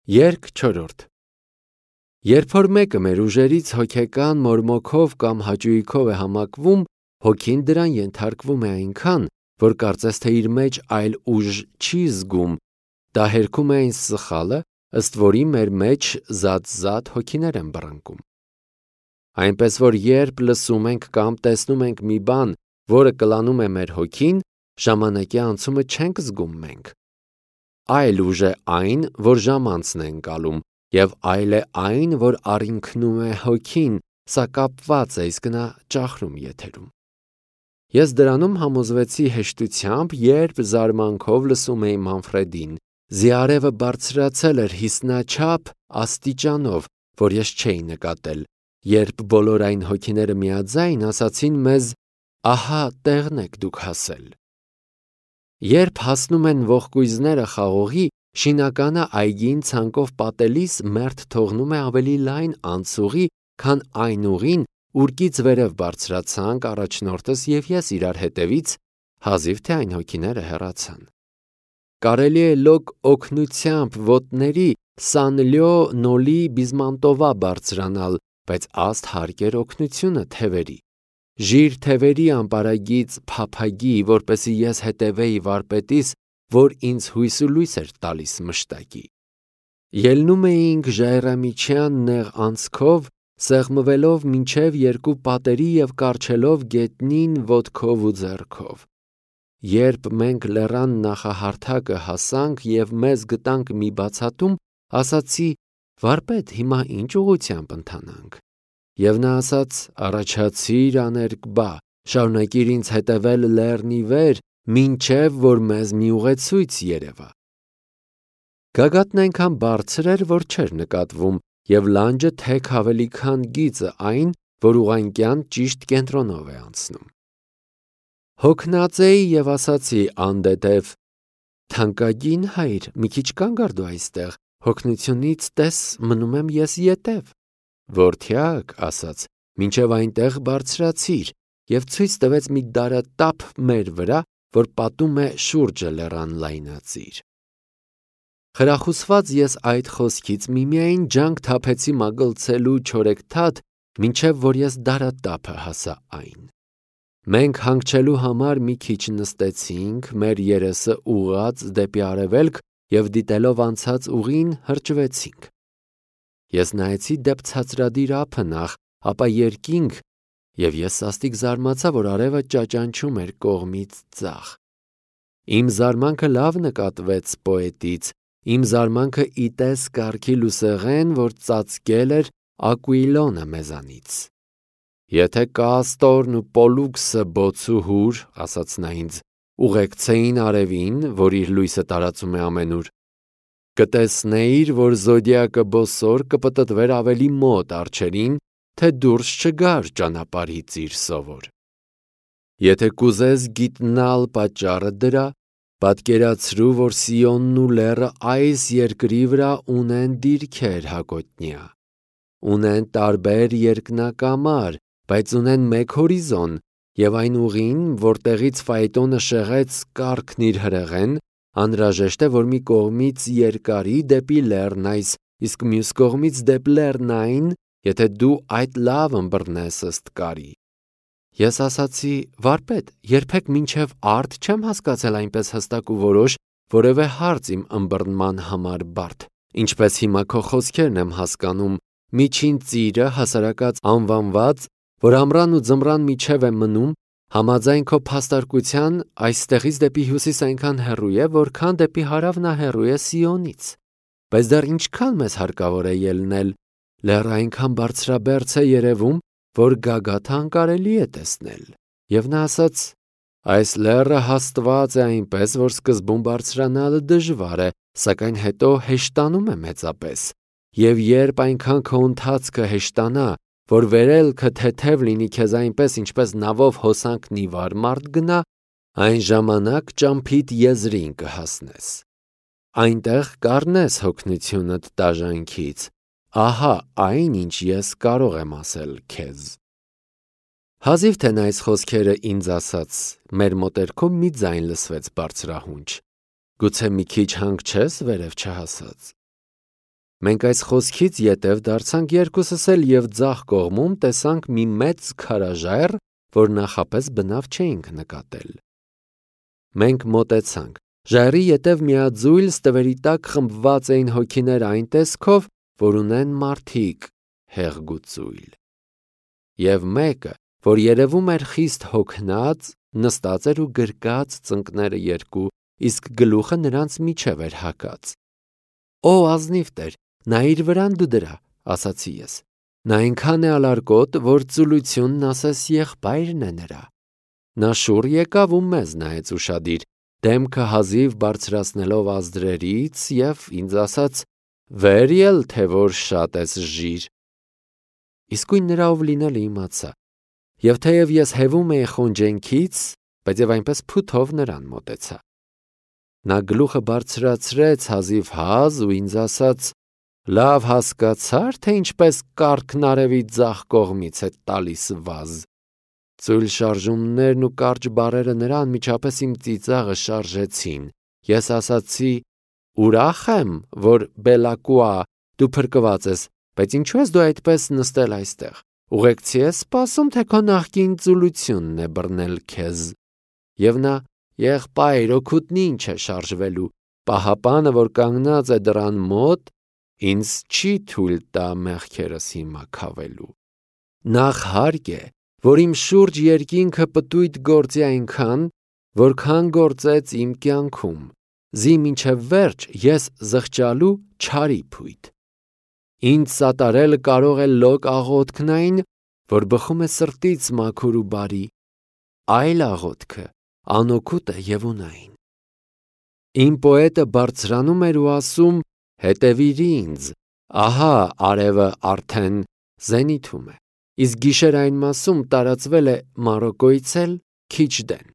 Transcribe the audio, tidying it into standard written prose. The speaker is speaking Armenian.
Երգ 4. Երբ որ մեկը մեր ուժերից հոգեկան մորմոքով կամ հաճույքով է համակվում, հոգին դրան ենթարկվում է այնքան, որ կարծես թե իր մեջ այլ ուժ չի զգում, դա հերքում է այն սխալը, ըստ որի մեր մեջ զատ հոգիներ են բռնկում։ Այնպես որ երբ լսում ենք կամ տեսնում ենք մի բան, որը կլանում է մեր հոգին, ժամանակի անցումը չենք զգում մենք։ Այլ ուժ է այն, որ ժամանցն է ընկալում, և այլ է այն, որ առինքնում է հոգին, սա կապված է, իսկ նա ճախրում եթերում։ Ես դրանում համոզվեցի հեշտությամբ, երբ զարմանքով լսում էի Մանֆրեդին։ Զիարևը բարձրացել էր հիսնաչափ աստիճանով, որ ես չէի նկատել, երբ բոլոր այն հոգիները միաձայն ասացին մեզ. «Ահա տեղն եք դուք հասել»։ Երբ հասնում են ողկույզները խաղողի, շինականը այգին ցանկով պատելիս մերթ թողնում է ավելի լայն անցուղի, քան այն ուղին, ուր կից վերև բարձրացանք առաջնորդս և ես իրար հետևից, հազիվ թե այն հոգիները հեռացան։ Կարելի է լոկ օգնությամբ ոտների Սանլյո Նոլի Բիզմանտովա բարձրանալ, բայց աստ հարկ էր օգնությունը թևերի։ Ժիր թևերի անպարագիծ փափագի, որպեսզի ես հետևեի վարպետիս, որ ինձ հույս ու լույս էր տալիս մշտակի։ Ելնում էինք ժայռամիջյան նեղ անցքով, սեղմվելով մինչև երկու պատերի և կառչելով գետնին ոտքով ու ձեռքով։ Երբ մենք լեռան նախահարթակը հասանք և մեզ գտանք մի բացատում, ասացի. «Վարպետ, հիմա ինչ ուղղությամբ ընթանանք»։ Եվ նա ասաց. «Առաջացիր, աներկբա, շարունակիր ինձ հետևել լեռնի վեր, մինչև որ մեզ մի ուղեցույց երևա»։ Գագաթն այնքան բարձր էր, որ չէր նկատվում, և լանջը թեք ավելի քան գիծը այն, որ ուղղանկյան ճիշտ կենտրոնով է անցնում։ Հոգնած էի և ասացի անդեդև. «Թանկագին հայր, մի քիչ կանգ առ դու այստեղ, հոգնությունից տես մնում եմ ես ետև»։ Որդյակ, ասաց, մինչև այնտեղ բարձրացիր, և ցույց տվեց մի դարատափ մեր վրա, որ պատում է շուրջը լեռան լայնածիր։ Խրախուսված ես այդ խոսքից միմիայն ջանք թափեցի մագլցելու չորեքթաթ, մինչև որ ես դարատափը հասա այն։ Մենք հանգչելու համար մի քիչ նստեցինք, մեր երեսը ուղղած դեպի արևելք և դիտելով անցած ուղին հրճվեցինք։ Ես նայեցի դեպ ցածրադիր ափը նախ, ապա երկինք, և ես սաստիկ զարմացա, որ արևը ճաճանչում էր կողմից ձախ։ Իմ զարմանքը լավ նկատվեց պոետից, իմ զարմանքը իտես կարգի լուսեղեն, որ ծածկել էր Ակուիլոնը մեզանից։ Եթե Կաստորն ու Պոլուքսը բոցուհուր, ասաց նա ինձ, ուղեկցեին արևին, որ իր լույսը տարածում է ամենուր, կտեսնեիր, որ զոդիակը բոսոր կպտտվեր ավելի մոտ արջերին, թե դուրս չգար ճանապարհից իր սովոր։ Եթե կուզես գիտնալ պատճառը դրա, պատկերացրու, որ Սիոնն ու լեռը այս երկրի վրա ունեն դիրքեր հակոտնյա, ունեն տարբեր երկնակամար, բայց ունեն մեկ հորիզոն, և այն ուղին, որտեղից ֆայետոնը շեղեց կառքն իր հրեղեն, անհրաժեշտ է, որ մի կողմից երկարի դեպի լեռն այս, իսկ մյուս կողմից դեպ լեռն այն, եթե դու այդ լավ ըմբռնես ըստ կարի։ Ես ասացի. «Վարպետ, երբեք մինչև արդ չեմ հասկացել այնպես հստակ ու որոշ որևէ հարց իմ ըմբռնման համար բարդ, ինչպես հիմա քո խոսքերն եմ հասկանում, միջին ծիրը հասարակած անվանված, որ ամռան ու ձմռան միջև է մնում, համաձայն քո փաստարկության այստեղից դեպի հյուսիս այնքան հեռու է, որքան դեպի հարավ նա հեռու է Սիոնից։ Բայց դեռ ինչքան մեզ հարկավոր է ելնել, լեռը այնքան բարձրաբերձ է երևում, որ գագաթը անկարելի է տեսնել»։ Եվ նա ասաց. «Այս լեռը հաստված է այնպես, որ սկզբում բարձրանալը դժվար է, սակայն հետո հեշտանում է մեծապես, և երբ այնքան քո ընթացքը հեշտանա, որ վերելքը թեթև լինի քեզ այնպես, ինչպես նավով հոսանքն ի վար մարդ գնա, այն ժամանակ ճամփիդ եզրին կհասնես։ Այնտեղ կառնես հոգնությունդ տաժանքից, ահա այն, ինչ ես կարող եմ ասել քեզ»։ Հազիվ թե նա այս խոսքերը ինձ ասաց, մեր մոտերքում մի ձայն լսվեց բարձրահունչ. «Գուցե մի քիչ հանգչես վերև չհասած»։ Մենք այս խոսքից ետև դարձանք երկուսս էլ և ձախ կողմում տեսանք մի մեծ քարաժայռ, որ նախապես բնավ չէինք նկատել։ Մենք մոտեցանք։ Ժայռի ետև միաձույլ ստվերի տակ խմբված էին հոգիներ այն տեսքով, որ ունեն մարդիկ հեղգուծույլ։ Եվ մեկը, որ երևում էր խիստ հոգնած, նստած էր ու գրկած ծնկները երկու, իսկ գլուխը նրանց միջև էր հագած։ «Օ, ազնիվ Տեր, նայիր վրան դու դրա», ասացի ես։ Նա այնքան է ալարկոտ, որ ծուլությունն ասես եղբայրն է նրա։ Նա շուռ եկավ ու մեզ նայեց ուշադիր, դեմքը հազիվ բարձրացնելով ազդրերից և ինձ ասաց. «Վեր ել, թե որ շատ ես ժիր»։ Իսկույն նրա ով լինելը իմացա, և թեև ես հևում էի խոնջենքից, բայց և այնպես փութով նրան մոտեցա։ Նա գլուխը բարձրացրեց հազիվ հազ ու ինձ ասաց. «Լավ հասկացա՞ր, թե ինչպես կառքն արևի ձախ կողմից է տալիս վազ»։ Ծույլ շարժումներն ու կարճ բառերը նրա անմիջապես իմ ծիծաղը շարժեցին։ Ես ասացի. «Ուրախ եմ, որ Բելակուա, դու փրկված ես, բայց ինչու ես դու այդպես նստել այստեղ։ Ուղեկցի ես սպասում, թե քո նախկին ծուլությունն է բռնել քեզ»։ Եվ նա. «Եղբայր, օգուտն ինչ է շարժվելու։ Պահապանը, որ կանգնած է դռան մոտ, ինձ չի թույլ տա մեղքերս հիմա քավելու։ Նախ հարկ է, որ իմ շուրջ երկինքը պտույտ գործի այնքան, որքան գործեց իմ կյանքում, զի մինչև վերջ ես զղջալու չարի փույթ։ Ինձ սատարելը կարող է լոկ աղոթքն այն, որ բխում է սրտից մաքուր ու բարի, այլ աղոթքը անօգուտ է և ունայն։ Իմ պոետը բարձրանում էր ու ասում. «Հետևիր ինձ, ահա արևը արդեն զենիթում է», իսկ գիշերային մասում տարածվել է Մարոկոից էլ քիչ դեն։